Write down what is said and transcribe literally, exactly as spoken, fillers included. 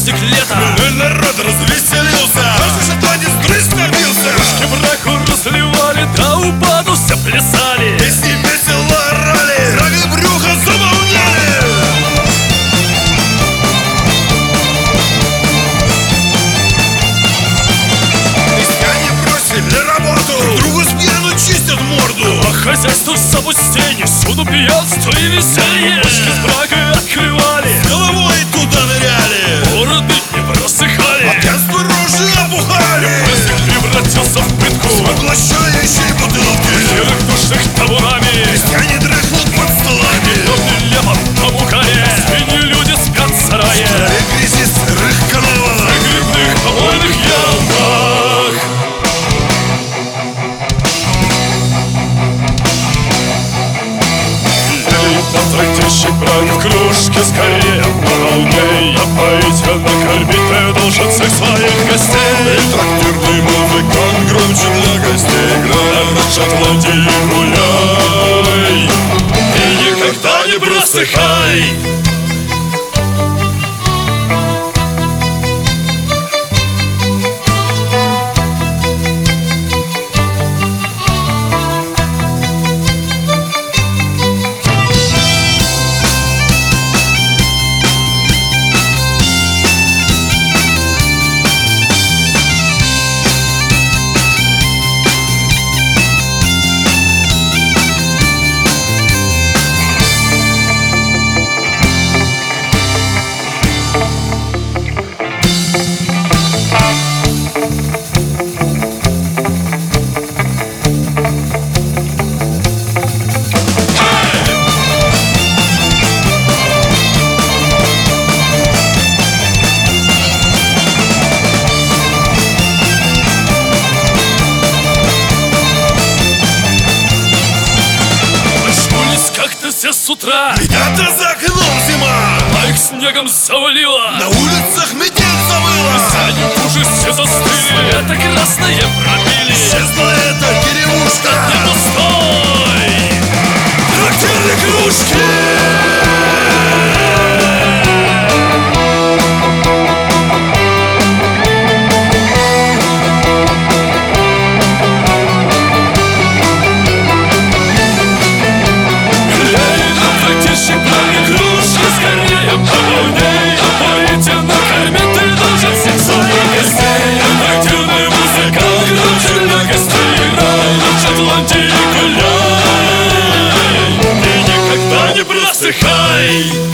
праздник лета. Ну народ развеселился, каждый шотландец дрысь набился. Кружки браку разливали, до упаду все плясали. Песни весело орали, рога брюха забавляли. Крестьяне бросили работу, друг другу с пьяну чистят морду. А хозяйство запустение, всюду пьянство и веселье. Бочки с бракой открывали, Головой туда ныряли, бороды не просыхали. от пьянства рожи опухали. Праздник превратился в пытку, Поглощающие бутылки, серых душных табунами. крестьяне дрыхнут под столами. Темный лепом по мукаре, свиньи люди спят в сарае. И грязи сырых канавах, На грибных помойных ямах. Трактирщик брак в кружке скорее полней. Опоить, накормить ты должен всех своих гостей. трактирный музыкант громче для гостей играет. В Шотландии гуляй и никогда не просыхай. Все с утра, Ребята, за окном зима, а их снегом завалило. на улицах метель завыла. Сани в ужасе застыли, это красное пробили. Исчезла эта деревушка, Не пустой трактирные кружки. Шотландии гуляй и никогда не просыхай.